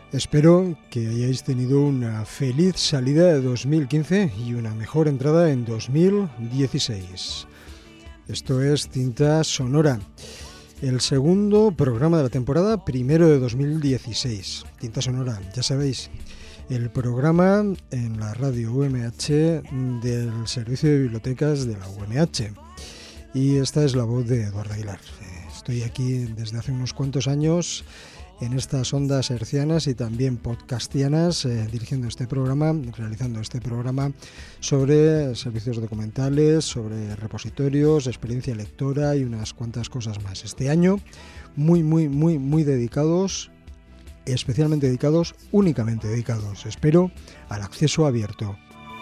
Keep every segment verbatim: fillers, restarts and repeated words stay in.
Espero que hayáis tenido una feliz salida de dos mil quince y una mejor entrada en dos mil dieciséis. Esto es Tinta Sonora, el segundo programa de la temporada, primero de dos mil dieciséis. Tinta Sonora, ya sabéis, el programa en la radio U M H del Servicio de Bibliotecas de la U M H. Y esta es la voz de Eduardo Aguilar. Estoy aquí desde hace unos cuantos años en estas ondas hercianas y también podcastianas, eh, dirigiendo este programa, realizando este programa sobre servicios documentales, sobre repositorios, experiencia lectora y unas cuantas cosas más. Este año muy, muy, muy, muy dedicados, especialmente dedicados, únicamente dedicados, espero, al acceso abierto.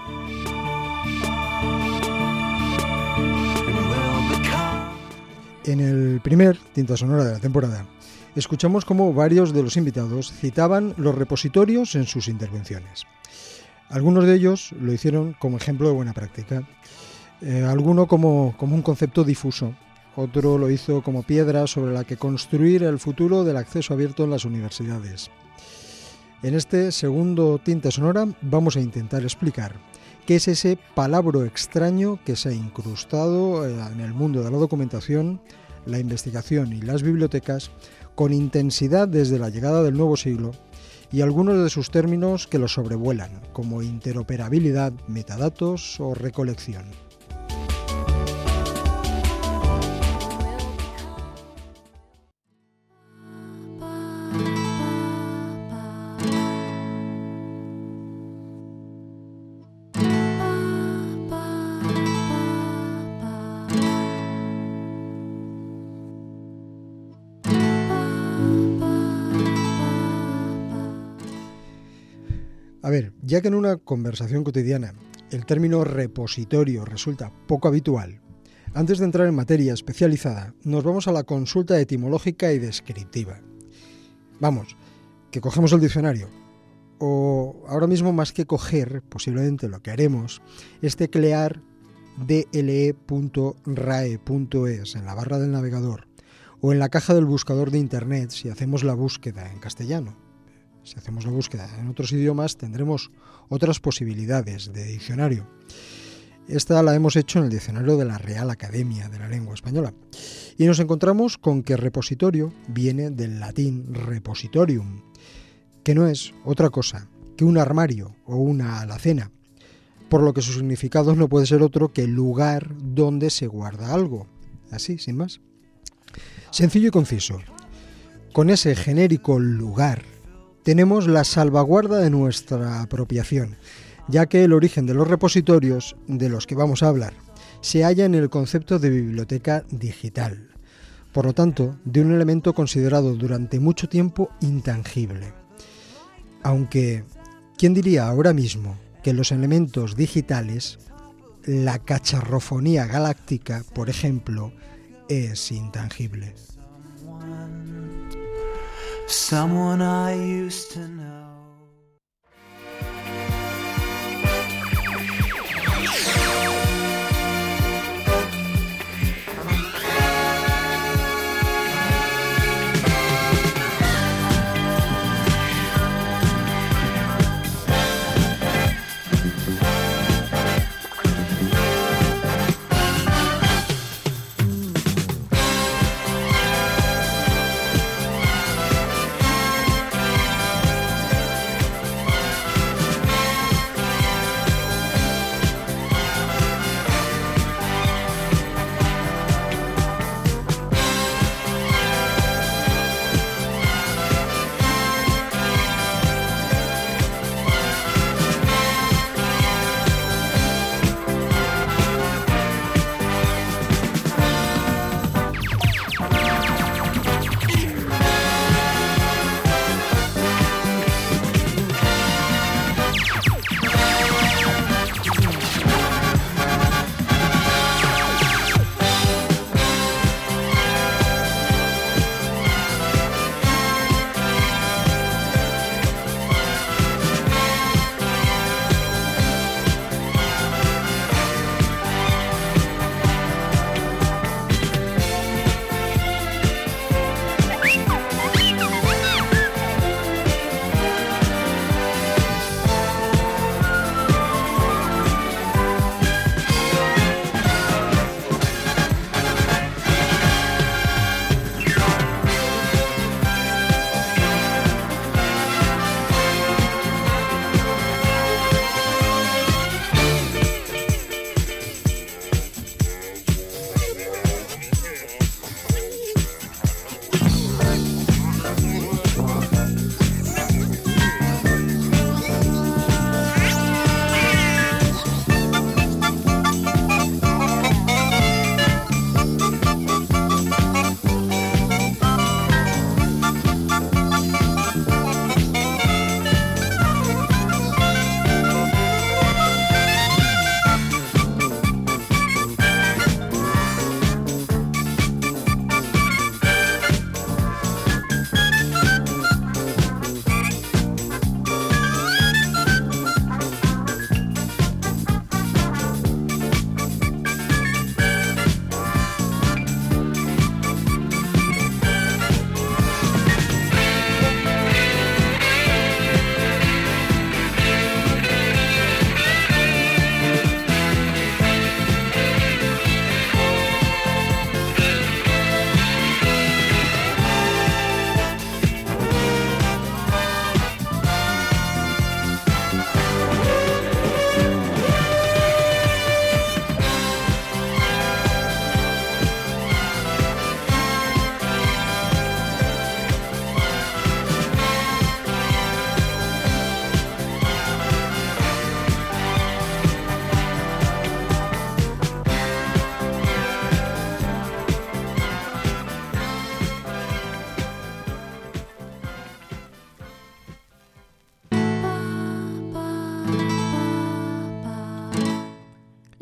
En el primer Tinta Sonora de la temporada, escuchamos cómo varios de los invitados citaban los repositorios en sus intervenciones. Algunos de ellos lo hicieron como ejemplo de buena práctica, eh, alguno como, como un concepto difuso, otro lo hizo como piedra sobre la que construir el futuro del acceso abierto en las universidades. En este segundo Tinta Sonora vamos a intentar explicar qué es ese palabro extraño que se ha incrustado en el mundo de la documentación, la investigación y las bibliotecas con intensidad desde la llegada del nuevo siglo, y algunos de sus términos que lo sobrevuelan, como interoperabilidad, metadatos o recolección. A ver, ya que en una conversación cotidiana el término repositorio resulta poco habitual, antes de entrar en materia especializada, nos vamos a la consulta etimológica y descriptiva. Vamos, que cogemos el diccionario, o ahora mismo más que coger, posiblemente lo que haremos, es teclear d l e punto r a e punto e s en la barra del navegador, o en la caja del buscador de internet si hacemos la búsqueda en castellano. Si hacemos la búsqueda en otros idiomas tendremos otras posibilidades de diccionario. Esta la hemos hecho en el diccionario de la Real Academia de la Lengua Española. Y nos encontramos con que repositorio viene del latín repositorium, que no es otra cosa que un armario o una alacena, por lo que su significado no puede ser otro que lugar donde se guarda algo. Así, sin más. Sencillo y conciso. Con ese genérico lugar tenemos la salvaguarda de nuestra apropiación, ya que el origen de los repositorios de los que vamos a hablar se halla en el concepto de biblioteca digital, por lo tanto, de un elemento considerado durante mucho tiempo intangible. Aunque, ¿quién diría ahora mismo que los elementos digitales, la cacharrofonía galáctica, por ejemplo, es intangible? Someone I used to know.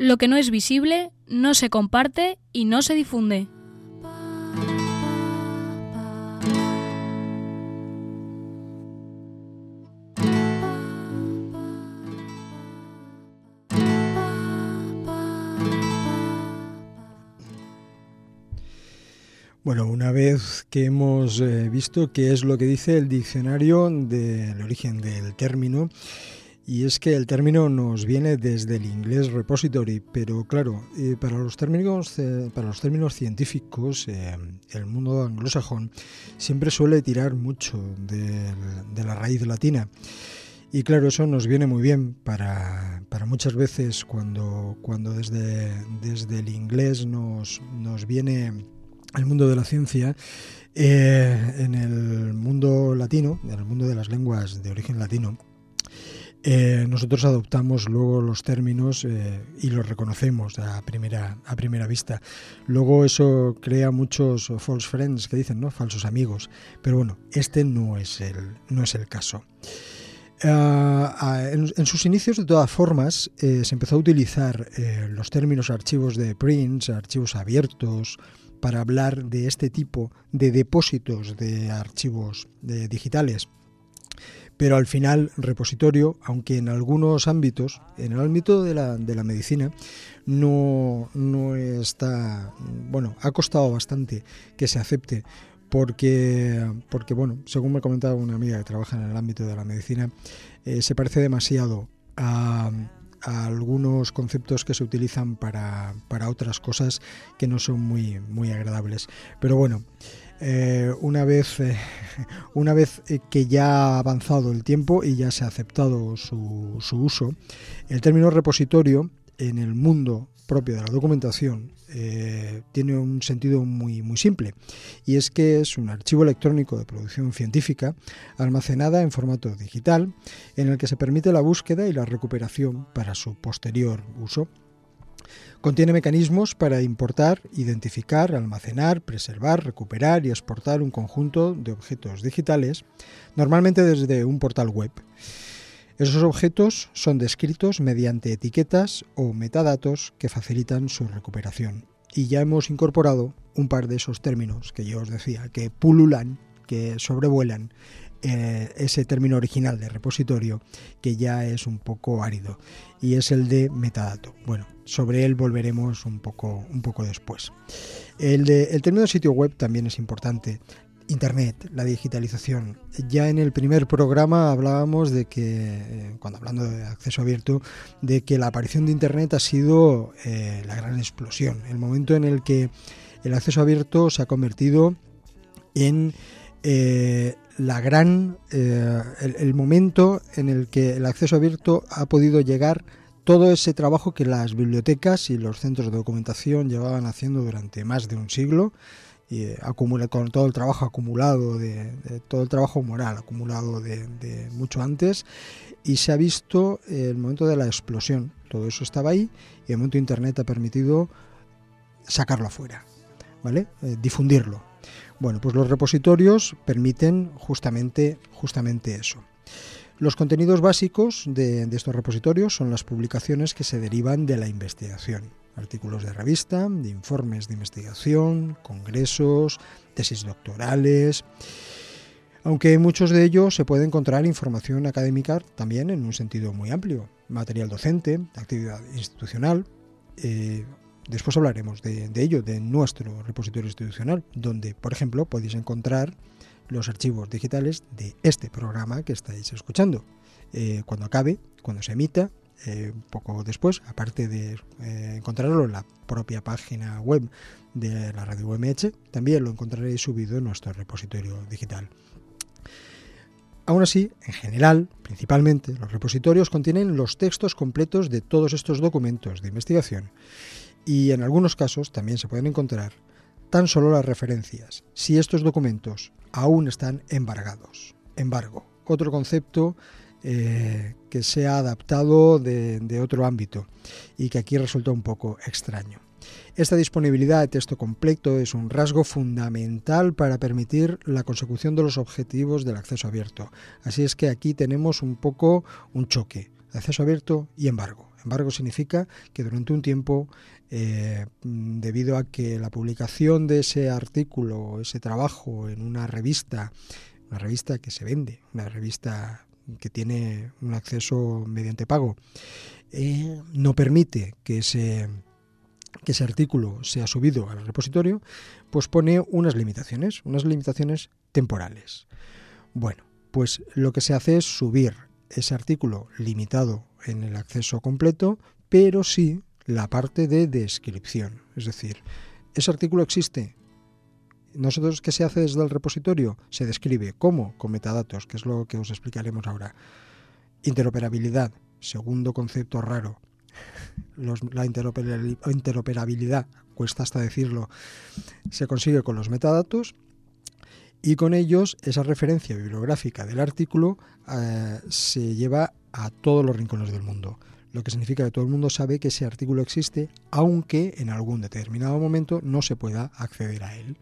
Lo que no es visible no se comparte y no se difunde. Bueno, una vez que hemos eh, visto qué es lo que dice el diccionario del origen del término, y es que el término nos viene desde el inglés repository, pero claro, eh, para los términos eh, para los términos científicos, eh, el mundo anglosajón siempre suele tirar mucho de, de la raíz latina. Y claro, eso nos viene muy bien para, para muchas veces cuando, cuando desde, desde el inglés nos, nos viene el mundo de la ciencia, eh, en el mundo latino, en el mundo de las lenguas de origen latino, eh, nosotros adoptamos luego los términos eh, y los reconocemos a primera, a primera vista. Luego eso crea muchos false friends que dicen, ¿no? Falsos amigos. Pero bueno, este no es el, no es el caso. Uh, uh, en, en sus inicios, de todas formas, eh, se empezó a utilizar eh, los términos archivos de prints, archivos abiertos, para hablar de este tipo de depósitos de archivos de digitales. Pero al final, repositorio, aunque en algunos ámbitos, en el ámbito de la, de la medicina, no, no está, bueno, ha costado bastante que se acepte, porque, porque bueno, según me comentaba una amiga que trabaja en el ámbito de la medicina, eh, se parece demasiado a, a algunos conceptos que se utilizan para, para otras cosas que no son muy, muy agradables. Pero bueno, eh, una vez, eh, una vez que ya ha avanzado el tiempo y ya se ha aceptado su, su uso, el término repositorio en el mundo propio de la documentación eh, tiene un sentido muy, muy simple, y es que es un archivo electrónico de producción científica almacenada en formato digital en el que se permite la búsqueda y la recuperación para su posterior uso. Contiene mecanismos para importar, identificar, almacenar, preservar, recuperar y exportar un conjunto de objetos digitales, normalmente desde un portal web. Esos objetos son descritos mediante etiquetas o metadatos que facilitan su recuperación. Y ya hemos incorporado un par de esos términos que yo os decía, que pululan, que sobrevuelan eh, ese término original de repositorio, que ya es un poco árido, y es el de metadato. Bueno, sobre él volveremos un poco, un poco después. El, de, el término de sitio web también es importante. Internet, la digitalización. Ya en el primer programa hablábamos de que, cuando hablando de acceso abierto, de que la aparición de Internet ha sido eh, la gran explosión, el momento en el que el acceso abierto se ha convertido en eh, la gran, eh, el, el momento en el que el acceso abierto ha podido llegar todo ese trabajo que las bibliotecas y los centros de documentación llevaban haciendo durante más de un siglo, y acumula con todo el trabajo acumulado de, de todo el trabajo moral acumulado de, de mucho antes, y se ha visto el momento de la explosión. Todo eso estaba ahí y el momento de Internet ha permitido sacarlo afuera, ¿vale? Eh, difundirlo. Bueno, pues los repositorios permiten justamente justamente eso. Los contenidos básicos de, de estos repositorios son las publicaciones que se derivan de la investigación. Artículos de revista, de informes de investigación, congresos, tesis doctorales. Aunque en muchos de ellos se puede encontrar información académica también en un sentido muy amplio, material docente, actividad institucional. Eh, después hablaremos de, de ello, de nuestro repositorio institucional, donde, por ejemplo, podéis encontrar los archivos digitales de este programa que estáis escuchando. Eh, cuando acabe, cuando se emita, Eh, un poco después, aparte de eh, encontrarlo en la propia página web de la Radio U M H, también lo encontraréis subido en nuestro repositorio digital. Aún así, en general, principalmente, los repositorios contienen los textos completos de todos estos documentos de investigación, y en algunos casos también se pueden encontrar tan solo las referencias, si estos documentos aún están embargados. Embargo, otro concepto Eh, que se ha adaptado de, de otro ámbito y que aquí resulta un poco extraño. Esta disponibilidad de texto completo es un rasgo fundamental para permitir la consecución de los objetivos del acceso abierto. Así es que aquí tenemos un poco un choque, acceso abierto y embargo. embargo, significa que durante un tiempo, eh, debido a que la publicación de ese artículo, ese trabajo en una revista, una revista que se vende, una revista que tiene un acceso mediante pago, eh, no permite que ese, que ese artículo sea subido al repositorio, pues pone unas limitaciones, unas limitaciones temporales. Bueno, pues lo que se hace es subir ese artículo limitado en el acceso completo, pero sí la parte de descripción. Es decir, ese artículo existe. Nosotros, ¿qué se hace desde el repositorio? Se describe cómo, con metadatos, que es lo que os explicaremos ahora. Interoperabilidad, segundo concepto raro. Los, la interoperabilidad, cuesta hasta decirlo, se consigue con los metadatos y con ellos esa referencia bibliográfica del artículo eh, se lleva a todos los rincones del mundo, lo que significa que todo el mundo sabe que ese artículo existe, aunque en algún determinado momento no se pueda acceder a él.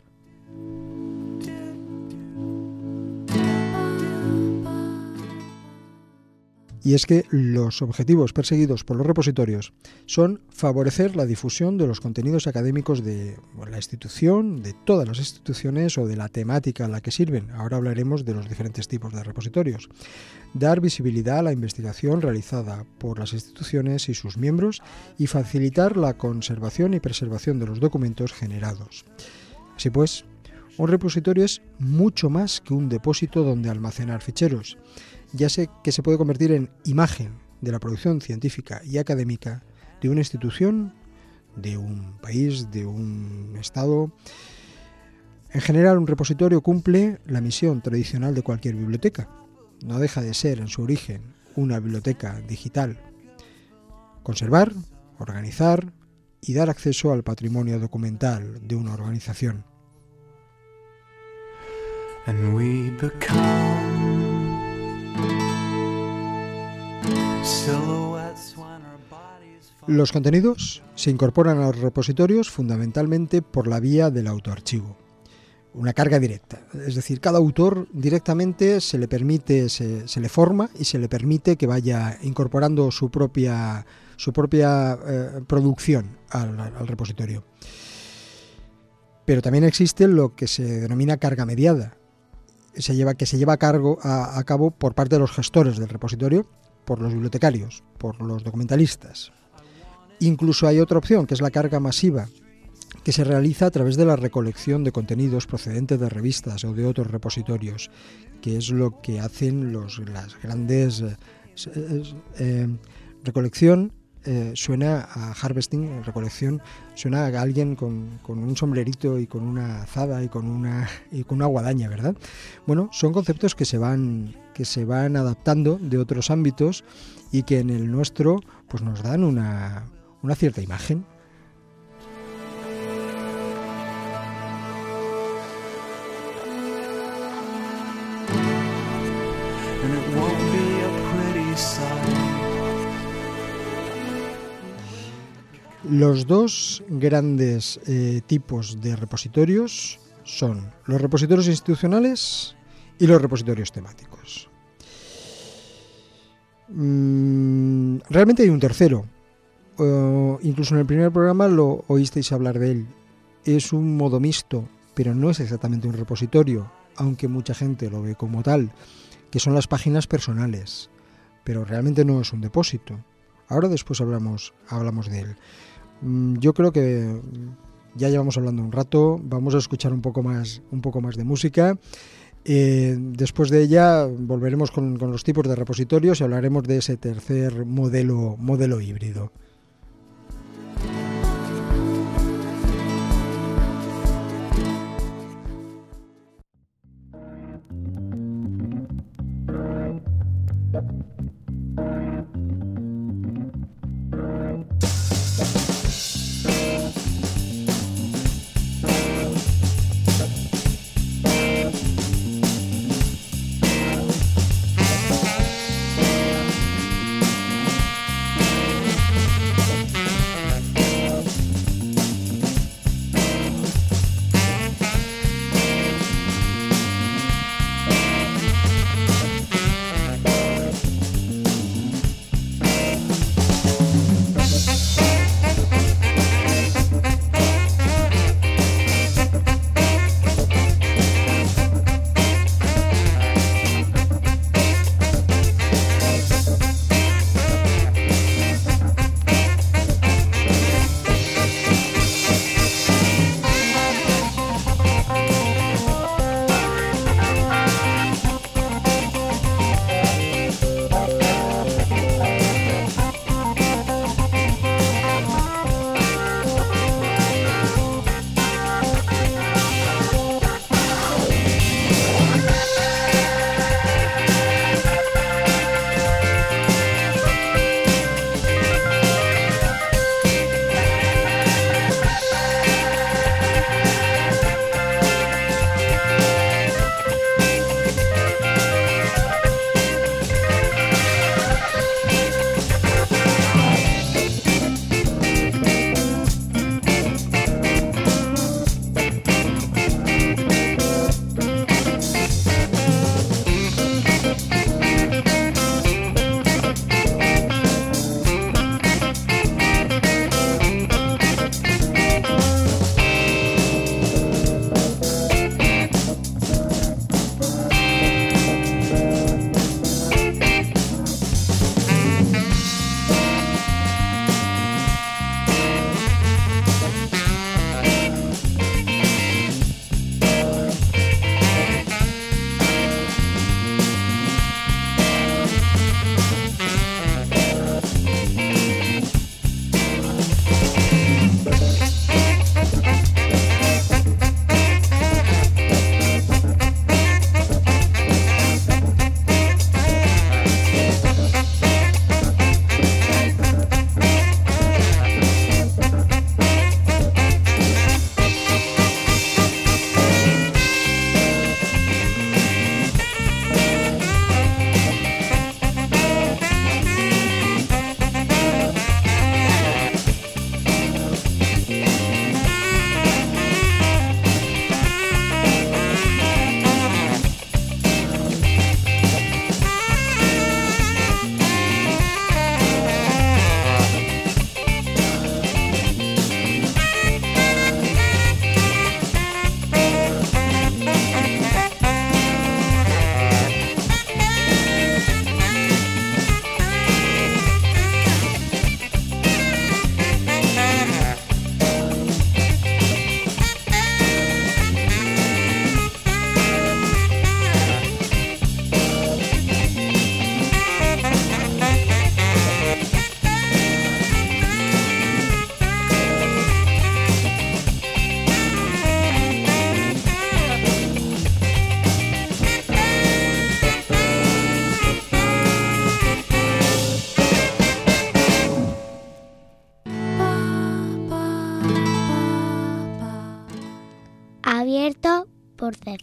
Y es que los objetivos perseguidos por los repositorios son favorecer la difusión de los contenidos académicos de la institución, de todas las instituciones o de la temática a la que sirven. Ahora hablaremos de los diferentes tipos de repositorios. Dar visibilidad a la investigación realizada por las instituciones y sus miembros y facilitar la conservación y preservación de los documentos generados. Así pues, un repositorio es mucho más que un depósito donde almacenar ficheros. Ya sé que se puede convertir en imagen de la producción científica y académica de una institución, de un país, de un estado. En general, un repositorio cumple la misión tradicional de cualquier biblioteca. No deja de ser, en su origen, una biblioteca digital. Conservar, organizar y dar acceso al patrimonio documental de una organización. And we become Los contenidos se incorporan a los repositorios fundamentalmente por la vía del autoarchivo, una carga directa. Es decir, cada autor directamente se le permite, se, se le forma y se le permite que vaya incorporando su propia, su propia eh, producción al, al repositorio. Pero también existe lo que se denomina carga mediada, se lleva, que se lleva a, cargo, a, a cabo por parte de los gestores del repositorio, por los bibliotecarios, por los documentalistas. Incluso hay otra opción, que es la carga masiva, que se realiza a través de la recolección de contenidos procedentes de revistas o de otros repositorios, que es lo que hacen los, las grandes... Eh, eh, recolección eh, suena a harvesting, recolección suena a alguien con, con un sombrerito y con una azada y con una, y con una guadaña, ¿verdad? Bueno, son conceptos que se van... que se van adaptando de otros ámbitos y que en el nuestro pues nos dan una, una cierta imagen. Los dos grandes eh, tipos de repositorios son los repositorios institucionales y los repositorios temáticos. Mm, realmente hay un tercero. Uh, incluso en el primer programa lo oísteis hablar de él. Es un modo mixto, pero no es exactamente un repositorio, aunque mucha gente lo ve como tal, que son las páginas personales, pero realmente no es un depósito. Ahora después hablamos, hablamos de él. Mm, yo creo que ya llevamos hablando un rato, vamos a escuchar un poco más, un poco más de música. Eh, después de ella volveremos con, con los tipos de repositorios y hablaremos de ese tercer modelo, modelo híbrido.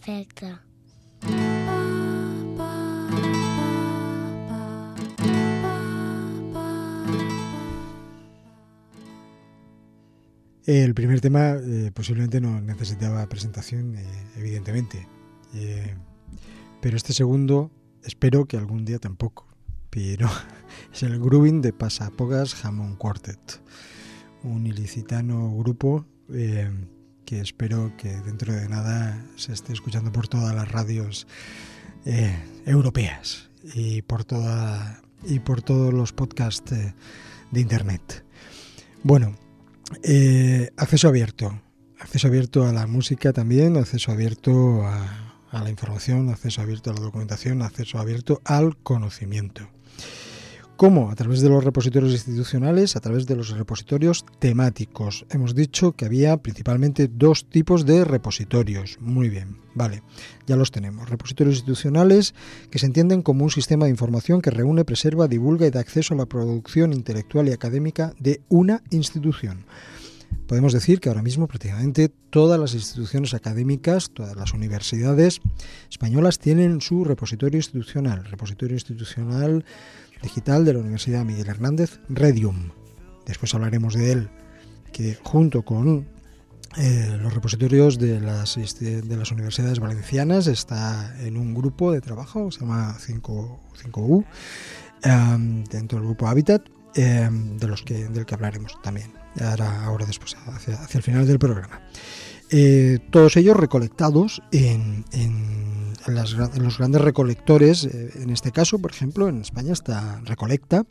perfecta. El primer tema eh, posiblemente no necesitaba presentación, eh, evidentemente, eh, pero este segundo espero que algún día tampoco, pero es el Grooving de Pasapogas Hammond Quartet, un ilicitano grupo eh, que espero que dentro de nada se esté escuchando por todas las radios eh, europeas y por, toda, y por todos los podcasts eh, de internet. Bueno, Eh, acceso abierto, acceso abierto a la música también, acceso abierto a, a la información, acceso abierto a la documentación, acceso abierto al conocimiento. ¿Cómo? A través de los repositorios institucionales, a través de los repositorios temáticos. Hemos dicho que había principalmente dos tipos de repositorios. Muy bien, vale, ya los tenemos. Repositorios institucionales que se entienden como un sistema de información que reúne, preserva, divulga y da acceso a la producción intelectual y académica de una institución. Podemos decir que ahora mismo prácticamente todas las instituciones académicas, todas las universidades españolas tienen su repositorio institucional, repositorio institucional digital de la Universidad Miguel Hernández, Redium. Después hablaremos de él, que junto con eh, los repositorios de las, de las universidades valencianas está en un grupo de trabajo, se llama cinco U, eh, dentro del grupo Habitat, eh, de los que, del que hablaremos también, ahora, ahora después, hacia, hacia el final del programa. Eh, todos ellos recolectados en, en En, las, en los grandes recolectores, eh, en este caso, por ejemplo, en España está Recolecta,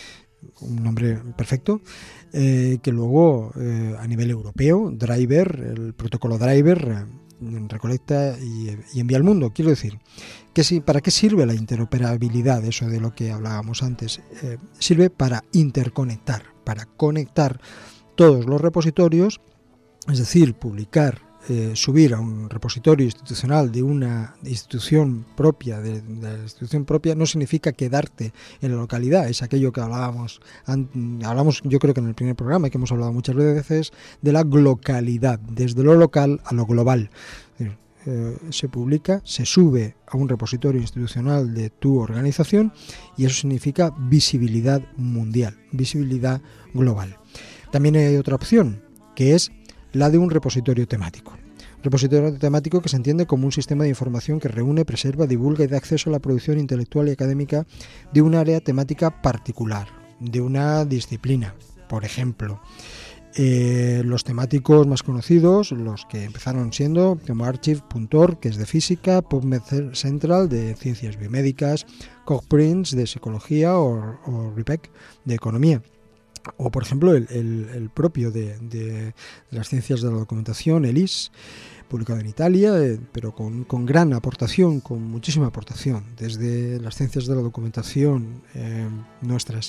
un nombre perfecto, eh, que luego eh, a nivel europeo, Driver, el protocolo Driver, eh, recolecta y, y envía al mundo. Quiero decir, que si, ¿para qué sirve la interoperabilidad? Eso de lo que hablábamos antes. Eh, sirve para interconectar, para conectar todos los repositorios, es decir, publicar, Eh, subir a un repositorio institucional de una institución propia, de, de la institución propia, no significa quedarte en la localidad. Es aquello que hablábamos, hablamos yo creo que en el primer programa, que hemos hablado muchas veces, de la glocalidad, desde lo local a lo global. Eh, se publica, se sube a un repositorio institucional de tu organización y eso significa visibilidad mundial, visibilidad global. También hay otra opción, que es la de un repositorio temático. Repositorio temático que se entiende como un sistema de información que reúne, preserva, divulga y da acceso a la producción intelectual y académica de un área temática particular, de una disciplina. Por ejemplo, eh, los temáticos más conocidos, los que empezaron siendo como archive punto org, que es de física, PubMed Central de ciencias biomédicas, Cogprints de psicología o, o RIPEC de economía. O, por ejemplo, el, el, el propio de, de, de las ciencias de la documentación, el I S, publicado en Italia, eh, pero con, con gran aportación, con muchísima aportación, desde las ciencias de la documentación eh, nuestras.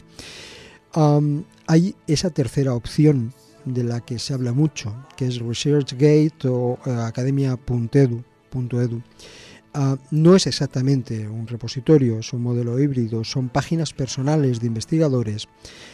Um, hay esa tercera opción de la que se habla mucho, que es ResearchGate o uh, academia punto edu. Uh, no es exactamente un repositorio, es un modelo híbrido, son páginas personales de investigadores,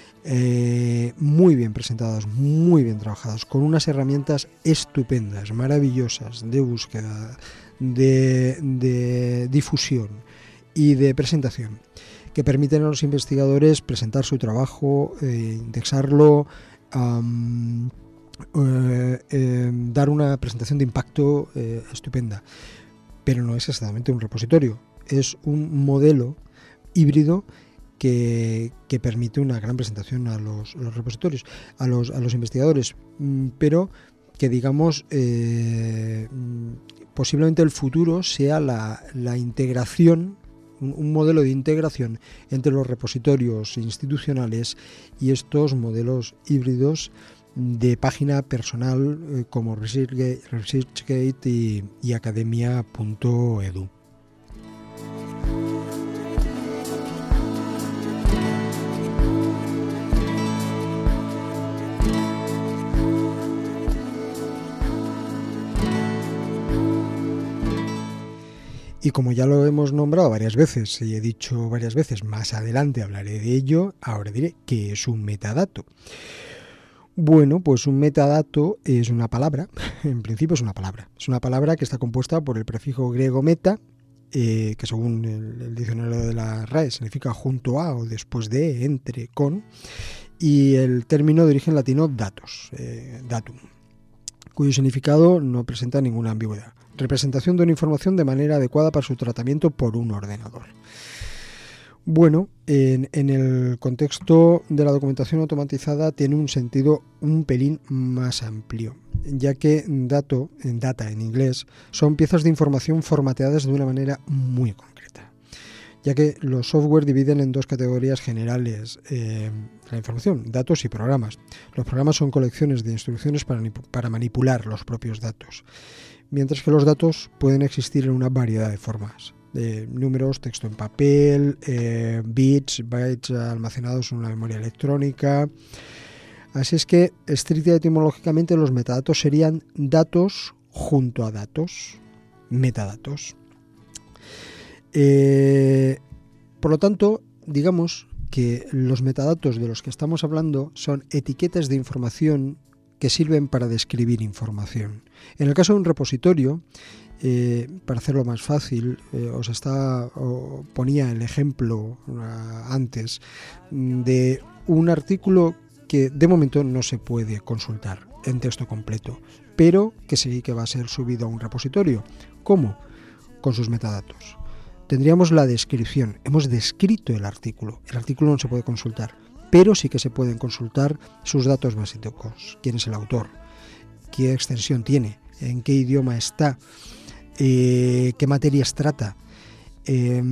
Eh, muy bien presentadas, muy bien trabajadas, con unas herramientas estupendas, maravillosas de búsqueda, de, de difusión y de presentación, que permiten a los investigadores presentar su trabajo, eh, indexarlo, um, eh, eh, dar una presentación de impacto eh, estupenda. Pero no es exactamente un repositorio, es un modelo híbrido Que, que permite una gran presentación a los, a los repositorios, a los, a los investigadores, pero que digamos eh, posiblemente el futuro sea la, la integración, un, un modelo de integración entre los repositorios institucionales y estos modelos híbridos de página personal eh, como ResearchGate, ResearchGate y, y academia punto edu. Y como ya lo hemos nombrado varias veces y he dicho varias veces, más adelante hablaré de ello, ahora diré qué es un metadato. Bueno, pues un metadato es una palabra, en principio es una palabra. Es una palabra que está compuesta por el prefijo griego meta, eh, que según el, el diccionario de la R A E significa junto a o después de, entre, con, y el término de origen latino datos, eh, datum, cuyo significado no presenta ninguna ambigüedad. Representación de una información de manera adecuada para su tratamiento por un ordenador. Bueno, en, en el contexto de la documentación automatizada tiene un sentido un pelín más amplio, ya que dato, en data en inglés, son piezas de información formateadas de una manera muy concreta, ya que los software dividen en dos categorías generales eh, la información, datos y programas. Los programas son colecciones de instrucciones para, para manipular los propios datos, mientras que los datos pueden existir en una variedad de formas. De números, texto en papel, eh, bits, bytes almacenados en una memoria electrónica. Así es que, estricta y etimológicamente, los metadatos serían datos junto a datos, metadatos. Eh, por lo tanto, digamos que los metadatos de los que estamos hablando son etiquetas de información que sirven para describir información. En el caso de un repositorio, Eh, para hacerlo más fácil, eh, os está, o ponía el ejemplo uh, antes de un artículo que de momento no se puede consultar en texto completo, pero que sí que va a ser subido a un repositorio. ¿Cómo? Con sus metadatos. Tendríamos la descripción. Hemos descrito el artículo. El artículo no se puede consultar, pero sí que se pueden consultar sus datos básicos. ¿Quién es el autor? ¿Qué extensión tiene? ¿En qué idioma está? Eh, qué materias trata, eh,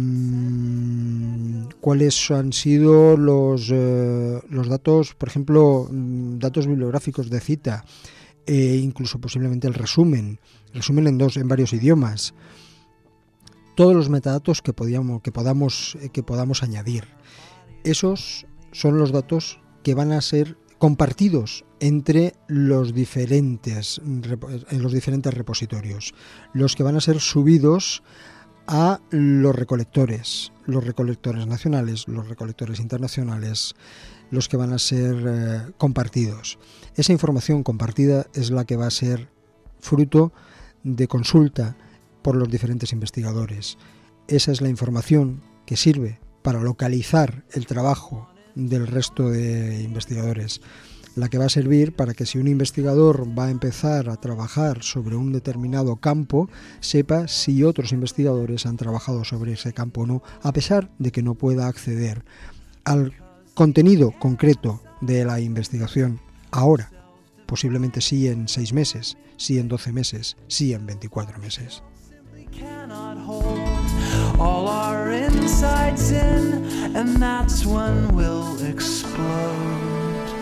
cuáles han sido los, eh, los datos, por ejemplo, datos bibliográficos de cita, eh, incluso posiblemente el resumen, resumen en dos, en varios idiomas, todos los metadatos que podamos, que podamos, que podamos añadir. Esos son los datos que van a ser compartidos entre los diferentes, en los diferentes repositorios, los que van a ser subidos a los recolectores, los recolectores nacionales, los recolectores internacionales, los que van a ser eh, compartidos. Esa información compartida es la que va a ser fruto de consulta por los diferentes investigadores. Esa es la información que sirve para localizar el trabajo del resto de investigadores, la que va a servir para que si un investigador va a empezar a trabajar sobre un determinado campo, sepa si otros investigadores han trabajado sobre ese campo o no, a pesar de que no pueda acceder al contenido concreto de la investigación ahora. Posiblemente sí en seis meses, sí en doce meses, sí en veinticuatro meses. All our insides in, and that's when we'll explode.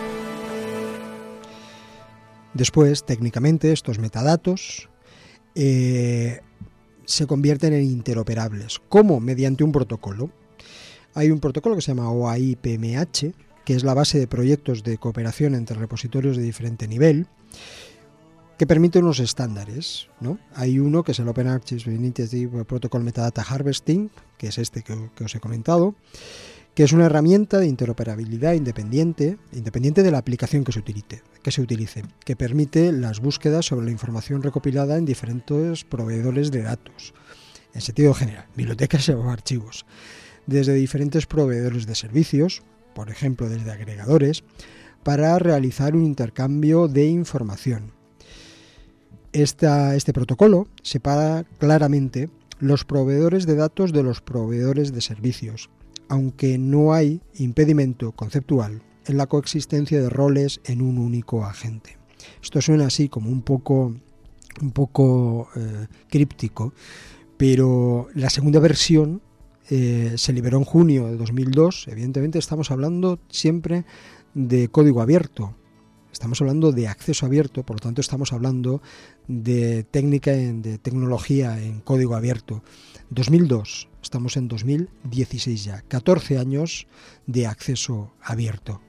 Después, técnicamente, estos metadatos eh, se convierten en interoperables. ¿Cómo? Mediante un protocolo. Hay un protocolo que se llama O A I P M H, que es la base de proyectos de cooperación entre repositorios de diferente nivel, que permite unos estándares, ¿no? Hay uno que es el Open Archive Initiative Protocol Metadata Harvesting, que es este que, que os he comentado, que es una herramienta de interoperabilidad independiente, independiente de la aplicación que se utilice, que se utilice, que permite las búsquedas sobre la información recopilada en diferentes proveedores de datos, en sentido general, bibliotecas o archivos, desde diferentes proveedores de servicios, por ejemplo desde agregadores, para realizar un intercambio de información. Esta, este protocolo separa claramente los proveedores de datos de los proveedores de servicios, aunque no hay impedimento conceptual en la coexistencia de roles en un único agente. Esto suena así como un poco, un poco eh, críptico, pero la segunda versión eh, se liberó en junio de dos mil dos. Evidentemente estamos hablando siempre de código abierto. Estamos hablando de acceso abierto, por lo tanto estamos hablando de técnica, de tecnología en código abierto. dos mil dos, estamos en dos mil dieciséis ya, catorce años de acceso abierto.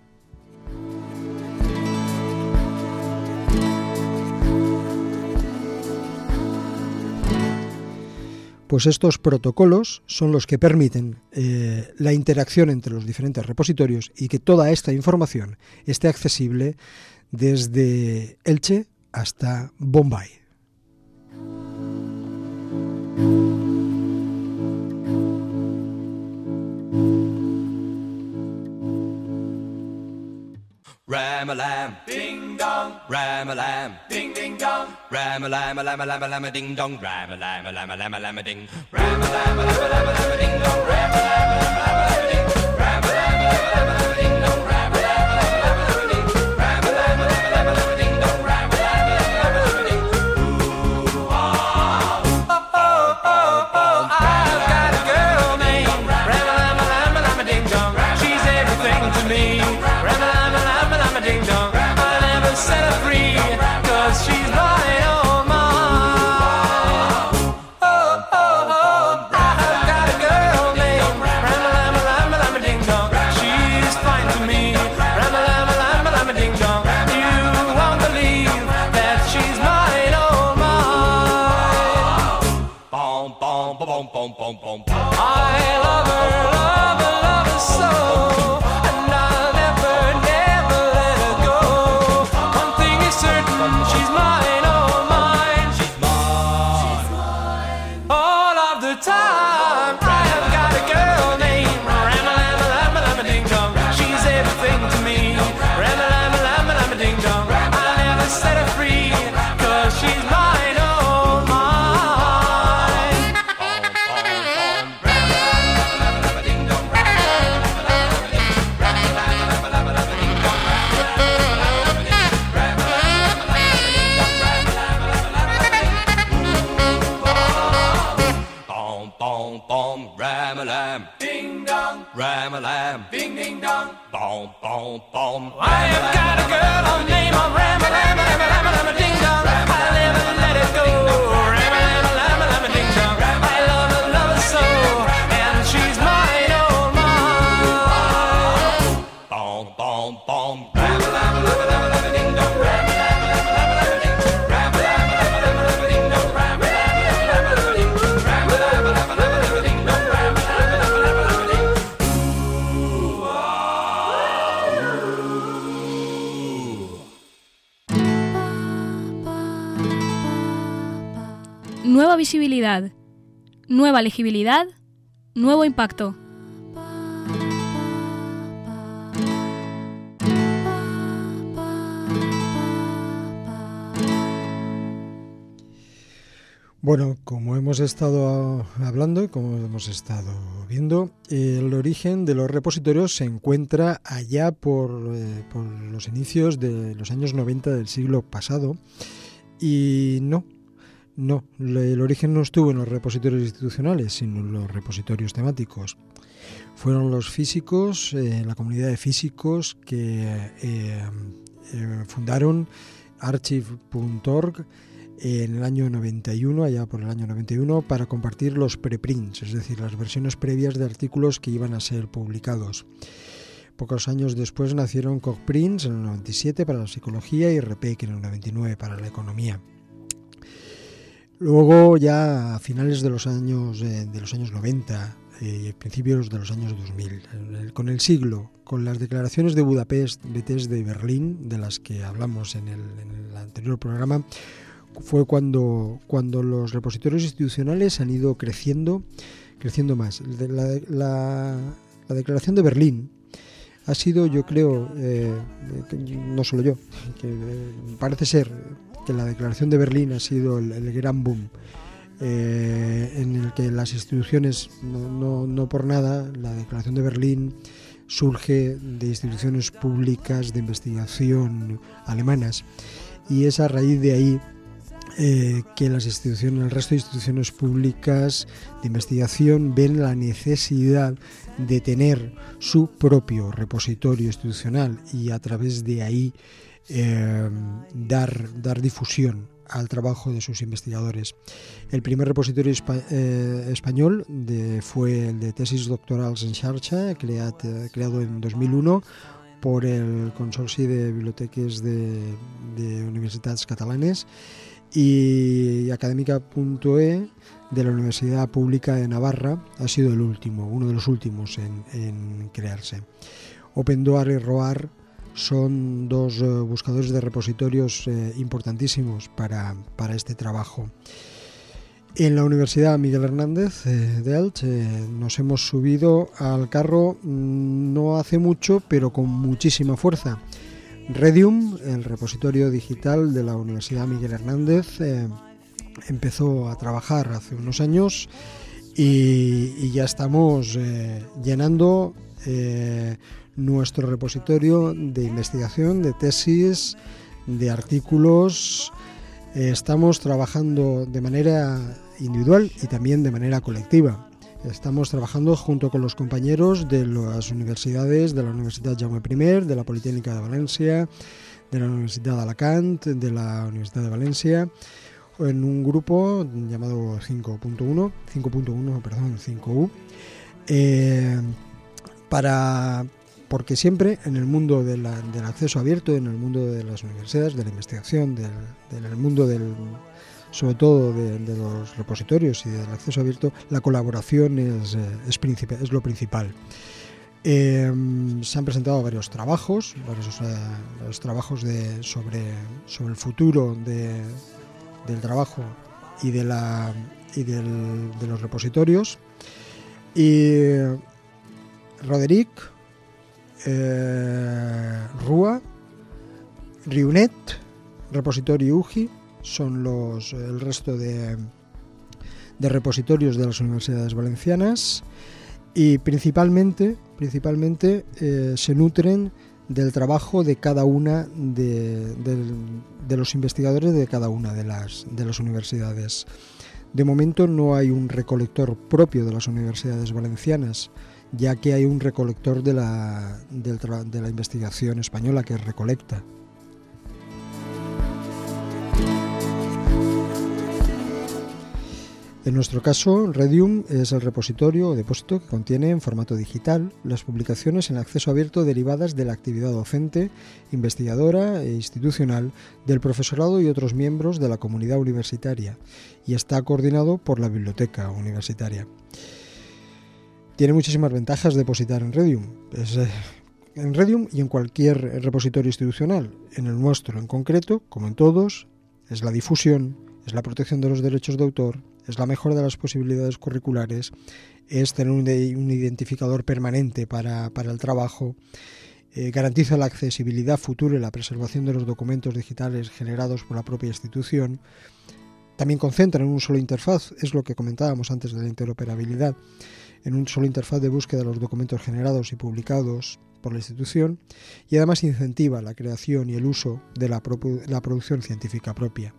Pues estos protocolos son los que permiten eh, la interacción entre los diferentes repositorios y que toda esta información esté accesible desde Elche hasta Bombay. Ram-a-lam, ding-dong, ram-a-lam, ding-ding-dong, ram-a-lam-a-lam-a-lam-a-lam-a-ding-dong, ram-a-lam-a-lam-a-lam-a-lam-a-ding, ram-a-lam-a-lam-a-lam-a-ding-dong, ram-a-lam-a-lam-a-lam-a-lam-a-ding, ram-a-lam-a-lam-a-lam-a-lam-a-ding-dong, ram-a-lam-a-lam-a-lam-a-lam-a-ding, ram-a-lam-a-lam-a-lam-a-lam-a-ding. Ooh, ah, oh, oh, oh, oh, I've got a girl named ram-a-lam-a-lam-a-lam-a-ding-dong. She's everything to me. Ding-dong, I never set her free, 'cause she's mine, oh mine. Oh, oh, oh, I've got a girl named Ram-a-lam-a-lam-a-lam-a-ding-dong. She's fine to me, Ram-a-lam-a-lam-a-lam-a-ding-dong. You won't believe that she's mine, oh mine. Bom, bom, bom, bom, bom, bom, bom. I love her, love her, love her so. She's mine, oh mine. She's mine. She's mine. All of the time, I have got a girl named Ram-a-lam-a-lam-a-lam-a-ding-dong. She's everything to me, Ram-a-lam-a-lam-a-lam-a-ding-dong. I never set her free, 'cause she's mine, oh mine. Ram-a-lam-a-lam-a-lam-a-ding-dong. Ram-a-lam, ding-dong, ram-a-lam, ding-ding-dong, bom, bom, bom. I have got a girl named Ram-a-lam-a-lam-a-lam-a-lam-a-ding-dong. I'll never let it go. Ram-a-lam-a-lam-a-lam-a-ding-dong. I love her, love her so, and she's mine, oh mine. Bom, bom, bom. Ram-a-lam-a-lam-a-lam-a-ding-dong. Ram-a-lam-a-lam-a-lam-a-ding-dong. Ram-a-lam-a-lam-a-lam-a-ding-dong. Ram-a-lam-a-lam-a-lam-a-ding-dong. Nueva visibilidad, nueva legibilidad, nuevo impacto. Bueno, como hemos estado hablando y como hemos estado viendo, el origen de los repositorios se encuentra allá por, eh, por los inicios de los años noventa del siglo pasado y no, no, el origen no estuvo en los repositorios institucionales, sino en los repositorios temáticos. Fueron los físicos, eh, la comunidad de físicos que eh, eh, fundaron archive punto org en el año noventa y uno, allá por el año noventa y uno, para compartir los preprints, es decir, las versiones previas de artículos que iban a ser publicados. Pocos años después nacieron Cogprints en el noventa y siete para la psicología y Repec en el noventa y nueve para la economía. Luego, ya a finales de los años eh, de los años noventa y eh, principios de los años dos mil, el, con el siglo, con las declaraciones de Budapest, B T S de Berlín, de las que hablamos en el, en el anterior programa, fue cuando, cuando los repositorios institucionales han ido creciendo, creciendo más. La, la, la declaración de Berlín ha sido, yo creo, eh, no solo yo, que eh, parece ser que la declaración de Berlín ha sido el, el gran boom, eh, en el que las instituciones, no, no, no por nada, la declaración de Berlín surge de instituciones públicas de investigación alemanas, y es a raíz de ahí Eh, que las instituciones, el resto de instituciones públicas de investigación ven la necesidad de tener su propio repositorio institucional y a través de ahí eh, dar, dar difusión al trabajo de sus investigadores. El primer repositorio espa- eh, español de, fue el de tesis doctorals en xarxa, creat, eh, creado en dos mil uno por el Consorci de Biblioteques de, de Universitats Catalanes, y académica punto e de la Universidad Pública de Navarra ha sido el último, uno de los últimos en, en crearse. OpenDoor y Roar son dos uh, buscadores de repositorios eh, importantísimos para, para este trabajo. En la Universidad Miguel Hernández eh, de Elche eh, nos hemos subido al carro mmm, no hace mucho, pero con muchísima fuerza. Redium, el repositorio digital de la Universidad Miguel Hernández, eh, empezó a trabajar hace unos años y, y ya estamos eh, llenando eh, nuestro repositorio de investigación, de tesis, de artículos. Eh, estamos trabajando de manera individual y también de manera colectiva. Estamos trabajando junto con los compañeros de las universidades, de la Universidad Jaume primero, de la Politécnica de Valencia, de la Universidad de Alacant, de la Universidad de Valencia, en un grupo llamado cinco punto uno, cinco punto uno, perdón, cinco U, eh, para, porque siempre en el mundo de la, del acceso abierto, en el mundo de las universidades, de la investigación, del, del mundo del, sobre todo de, de los repositorios y del acceso abierto, la colaboración es, es, princip- es lo principal. Eh, se han presentado varios trabajos, varios, o sea, varios trabajos de, sobre, sobre el futuro de, del trabajo y de la y del, de los repositorios. Y Roderick, eh, Rua, Riunet, Repositorio U G I son los el resto de, de repositorios de las universidades valencianas, y principalmente principalmente eh, se nutren del trabajo de cada una de, de, de los investigadores de cada una de las, de las universidades. De momento no hay un recolector propio de las universidades valencianas, ya que hay un recolector de la, del tra- de la investigación española que recolecta. En nuestro caso, Redium es el repositorio o depósito que contiene en formato digital las publicaciones en acceso abierto derivadas de la actividad docente, investigadora e institucional del profesorado y otros miembros de la comunidad universitaria, y está coordinado por la biblioteca universitaria. Tiene muchísimas ventajas depositar en Redium. Es, eh, en Redium y en cualquier repositorio institucional. En el nuestro en concreto, como en todos, es la difusión, es la protección de los derechos de autor, es la mejora de las posibilidades curriculares, es tener un, de, un identificador permanente para, para el trabajo, eh, garantiza la accesibilidad futura y la preservación de los documentos digitales generados por la propia institución. También concentra en un solo interfaz, es lo que comentábamos antes de la interoperabilidad, en un solo interfaz de búsqueda de los documentos generados y publicados por la institución, y además incentiva la creación y el uso de la, propu- la producción científica propia.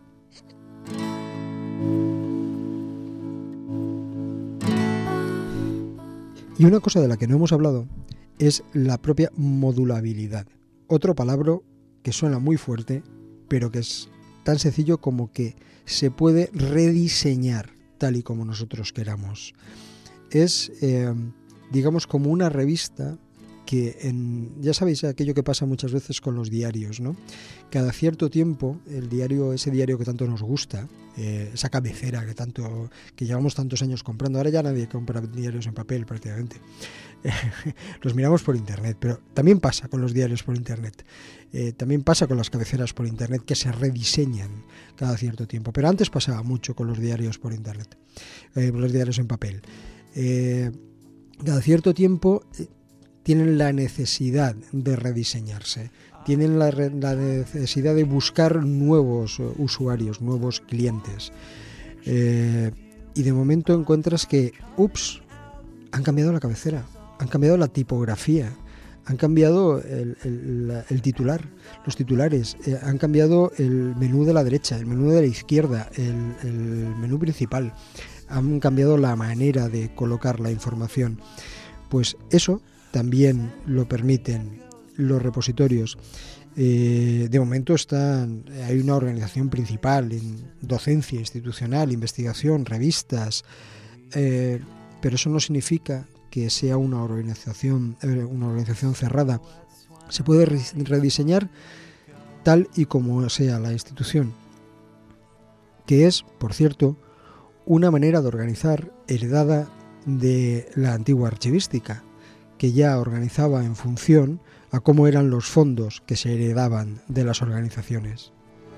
Y una cosa de la que no hemos hablado es la propia modulabilidad. Otro palabra que suena muy fuerte, pero que es tan sencillo como que se puede rediseñar tal y como nosotros queramos. Es, eh, digamos, como una revista que, en, ya sabéis, aquello que pasa muchas veces con los diarios, ¿no? Cada cierto tiempo, el diario, ese diario que tanto nos gusta, eh, esa cabecera que tanto, que llevamos tantos años comprando, ahora ya nadie compra diarios en papel prácticamente, los miramos por internet, pero también pasa con los diarios por internet, eh, también pasa con las cabeceras por internet que se rediseñan cada cierto tiempo, pero antes pasaba mucho con los diarios por internet, eh, los diarios en papel. Eh, cada cierto tiempo eh, tienen la necesidad de rediseñarse, tienen la, la necesidad de buscar nuevos uh, usuarios, nuevos clientes. Eh, y de momento encuentras que, ups, han cambiado la cabecera, han cambiado la tipografía, han cambiado el, el, el titular, los titulares, eh, han cambiado el menú de la derecha, el menú de la izquierda, el, el menú principal, han cambiado la manera de colocar la información. Pues eso también lo permiten los repositorios. Eh, de momento están, hay una organización principal en docencia institucional, investigación, revistas, eh, pero eso no significa que sea una organización, eh, una organización cerrada. Se puede re- rediseñar tal y como sea la institución. que es, por cierto, una manera de organizar heredada de la antigua archivística, que ya organizaba en función a cómo eran los fondos que se heredaban de las organizaciones.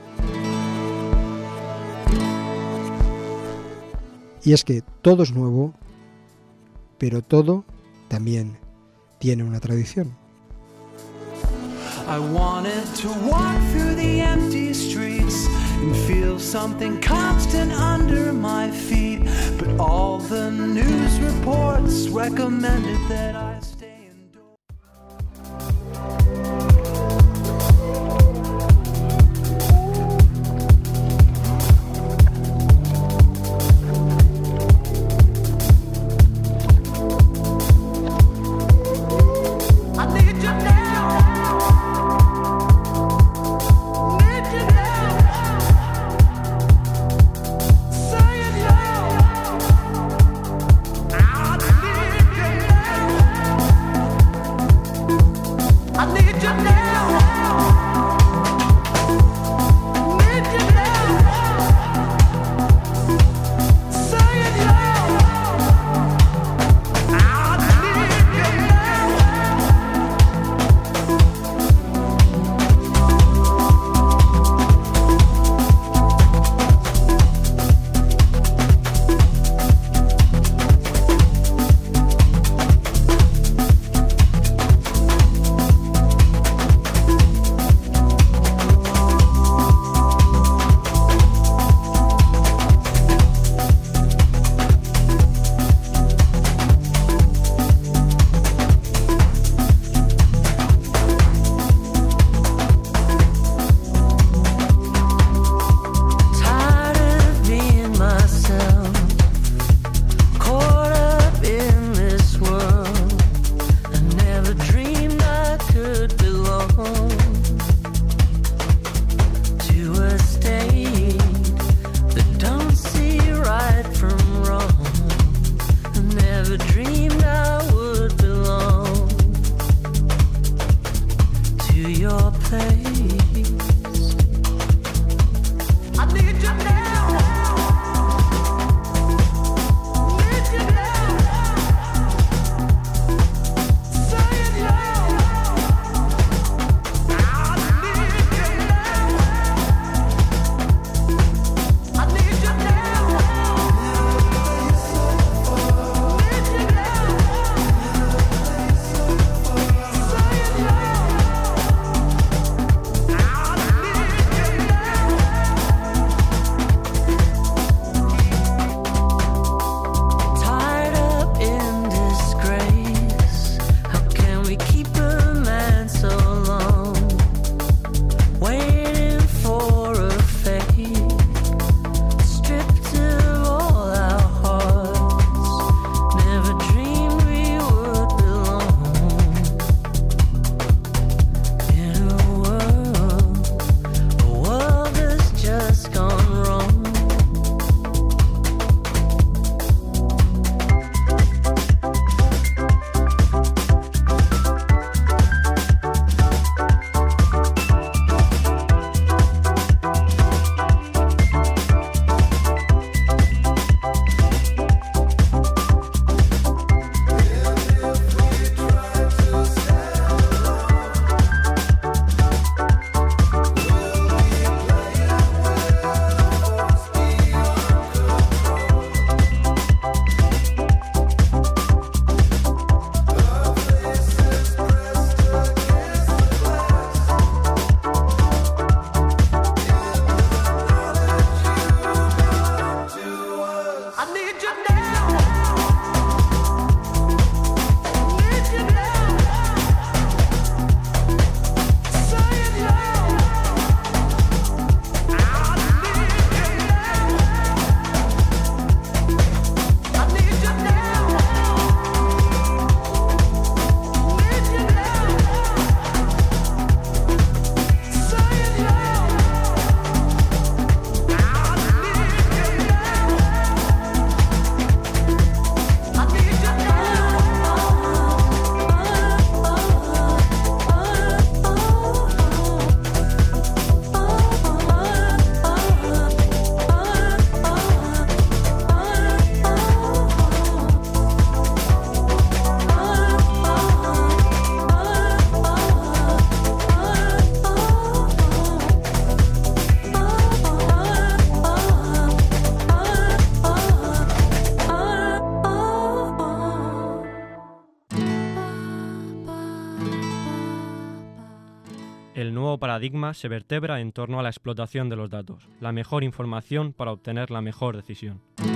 Y es que todo es nuevo, pero todo también tiene una tradición. I wanted to walk through the empty streets and feel something constant under my feet, but all the news reports recommended that I stay indoors. I need you now. El nuevo paradigma se vertebra en torno a la explotación de los datos, la mejor información para obtener la mejor decisión.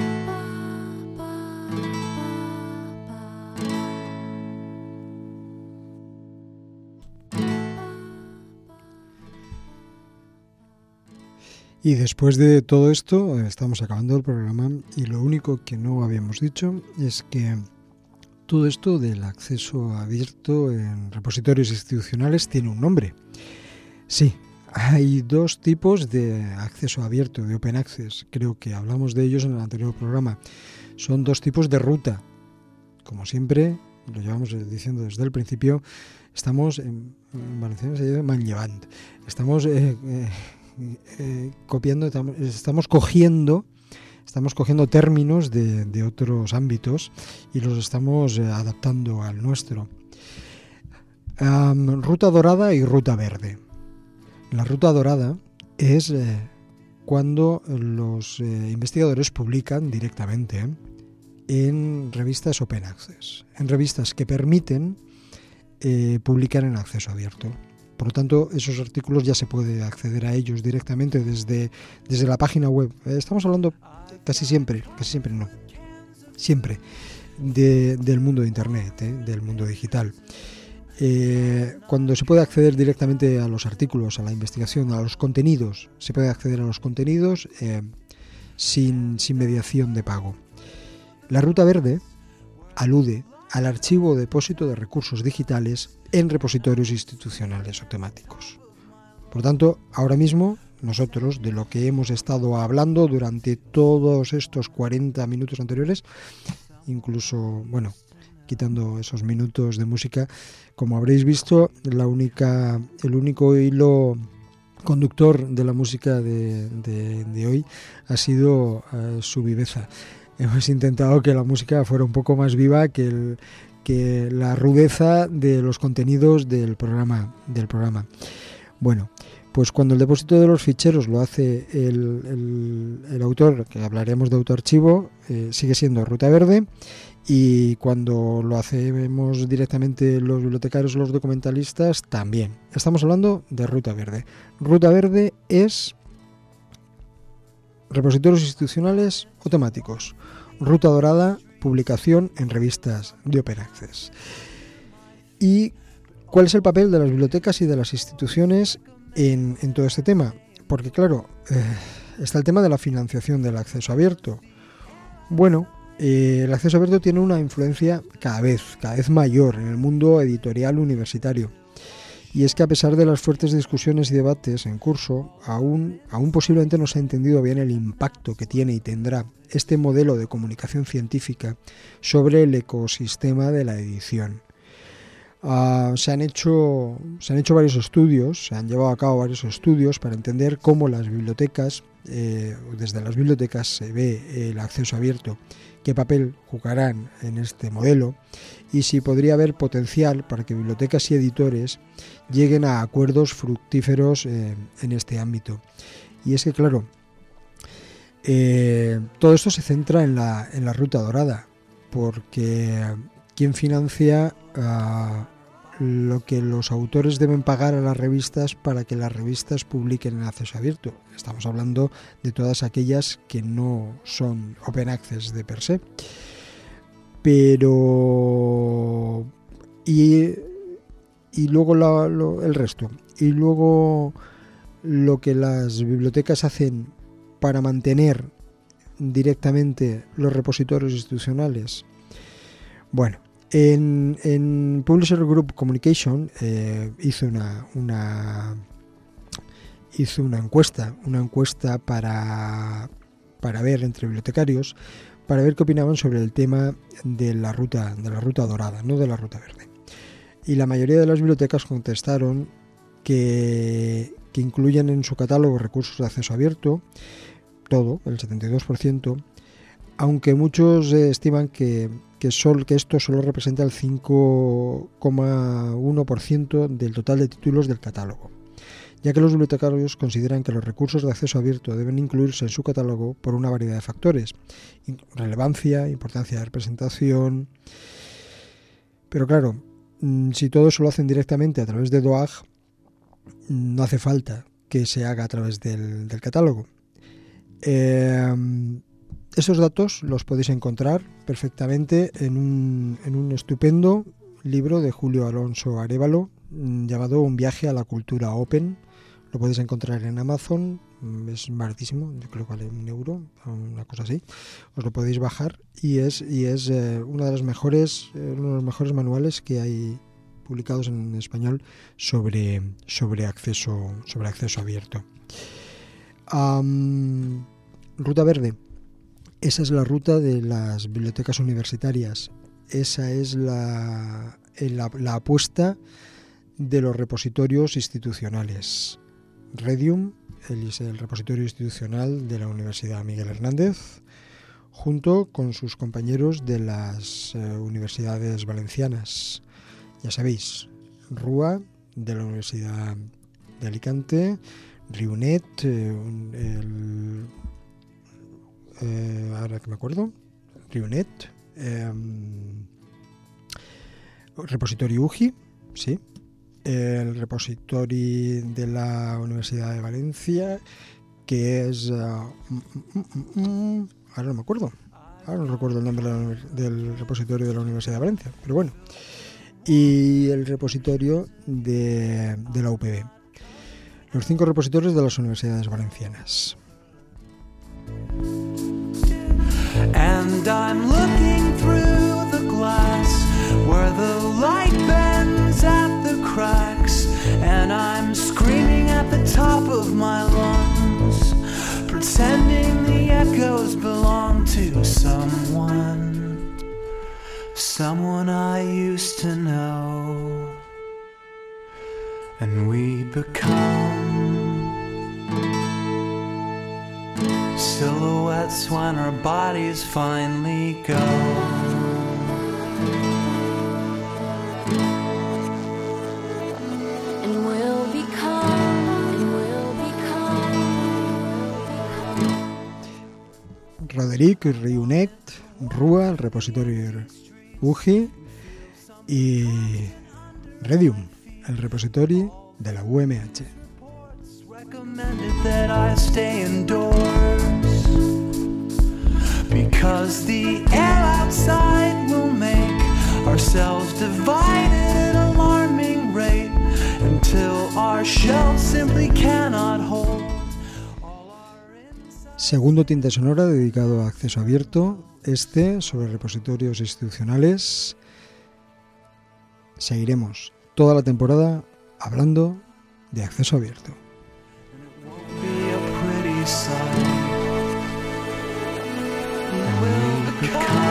Y después de todo esto, estamos acabando el programa y lo único que no habíamos dicho es que todo esto del acceso abierto en repositorios institucionales tiene un nombre. Sí, hay dos tipos de acceso abierto, de Open Access. Creo que hablamos de ellos en el anterior programa. Son dos tipos de ruta. Como siempre, lo llevamos diciendo desde el principio, estamos en, en valenciano se llama manllevant. Estamos eh, eh, eh, copiando, estamos cogiendo Estamos cogiendo términos de, de otros ámbitos y los estamos eh, adaptando al nuestro. Um, ruta dorada y ruta verde. La ruta dorada es eh, cuando los eh, investigadores publican directamente en revistas Open Access, en revistas que permiten eh, publicar en acceso abierto. Por lo tanto, esos artículos ya se puede acceder a ellos directamente desde, desde la página web. Estamos hablando casi siempre, casi siempre no, siempre de, del mundo de Internet, ¿eh? del mundo digital. Eh, cuando se puede acceder directamente a los artículos, a la investigación, a los contenidos, se puede acceder a los contenidos eh, sin, sin mediación de pago. La ruta verde alude al archivo o depósito de recursos digitales en repositorios institucionales o temáticos. Por tanto, ahora mismo nosotros, de lo que hemos estado hablando durante todos estos cuarenta minutos anteriores, incluso, bueno, quitando esos minutos de música, como habréis visto, la única, el único hilo conductor de la música de, de, de hoy ha sido uh, su viveza. Hemos intentado que la música fuera un poco más viva que, el, que la rudeza de los contenidos del programa, del programa. Bueno, pues cuando el depósito de los ficheros lo hace el, el, el autor, que hablaremos de autoarchivo, eh, sigue siendo ruta verde, y cuando lo hacemos directamente los bibliotecarios o los documentalistas, también. Estamos hablando de ruta verde. Ruta verde es repositorios institucionales o temáticos. Ruta dorada, publicación en revistas de Open Access. ¿Y cuál es el papel de las bibliotecas y de las instituciones en, en todo este tema? Porque claro, eh, está el tema de la financiación del acceso abierto. Bueno, eh, el acceso abierto tiene una influencia cada vez, cada vez mayor en el mundo editorial universitario. Y es que a pesar de las fuertes discusiones y debates en curso, aún, aún posiblemente no se ha entendido bien el impacto que tiene y tendrá este modelo de comunicación científica sobre el ecosistema de la edición. Uh, se han hecho, se han hecho varios estudios, se han llevado a cabo varios estudios para entender cómo las bibliotecas, eh, desde las bibliotecas se ve el acceso abierto, qué papel jugarán en este modelo y si podría haber potencial para que bibliotecas y editores lleguen a acuerdos fructíferos eh, en este ámbito. Y es que, claro, eh, todo esto se centra en la, en la ruta dorada, porque ¿quién financia uh, lo que los autores deben pagar a las revistas para que las revistas publiquen en acceso abierto? Estamos hablando de todas aquellas que no son Open Access de per se. Pero... Y, y luego la, lo, el resto. Y luego lo que las bibliotecas hacen para mantener directamente los repositorios institucionales. Bueno, en, en Publisher Group Communication eh, hizo una, una hizo una encuesta, una encuesta para, para ver entre bibliotecarios, para ver qué opinaban sobre el tema de la ruta, de la ruta dorada, no de la ruta verde. Y la mayoría de las bibliotecas contestaron que, que incluyen en su catálogo recursos de acceso abierto, todo, el setenta y dos por ciento, aunque muchos eh, estiman que, que, sol, que esto solo representa el cinco coma uno por ciento del total de títulos del catálogo, ya que los bibliotecarios consideran que los recursos de acceso abierto deben incluirse en su catálogo por una variedad de factores: relevancia, importancia de representación. Pero claro, si todo eso lo hacen directamente a través de D O A G, no hace falta que se haga a través del, del catálogo. Eh, esos datos los podéis encontrar perfectamente en un, en un estupendo libro de Julio Alonso Arévalo llamado Un viaje a la cultura open. Lo podéis encontrar en Amazon, es baratísimo, yo creo que vale un euro, una cosa así. Os lo podéis bajar y es y es eh, una de las mejores, eh, uno de los mejores manuales que hay publicados en español sobre sobre acceso sobre acceso abierto. Um, Ruta Verde. Esa es la ruta de las bibliotecas universitarias. Esa es la, la, la apuesta de los repositorios institucionales. Redium, el, el repositorio institucional de la Universidad Miguel Hernández, junto con sus compañeros de las eh, universidades valencianas. Ya sabéis, RUA de la Universidad de Alicante, RIUNET, eh, el, eh, ahora que me acuerdo, RIUNET, eh, repositorio U G I, sí, el repositorio de la Universidad de Valencia, que es... Uh, mm, mm, mm, ahora no me acuerdo, ahora no recuerdo el nombre de la, del repositorio de la Universidad de Valencia, pero bueno. Y el repositorio de, de la U P B. Los cinco repositorios de las universidades valencianas. And I'm looking through the glass where the light bends at the cracks, and I'm screaming at the top of my lungs, pretending the echoes belong to someone, someone I used to know, and we become silhouettes when our bodies finally go. And we'll become, and we'll become, we'll become. Roderick, RIUNET, RUA, el repositorio U G I y Redium, el repositorio de la U M H. Recommended that I stay indoors because the air outside will make ourselves divided at an alarming rate until our shells simply cannot hold. Segundo Tinta Sonora dedicado a acceso abierto, este sobre repositorios institucionales. Seguiremos toda la temporada hablando de acceso abierto. Be a pretty sight. And we'll become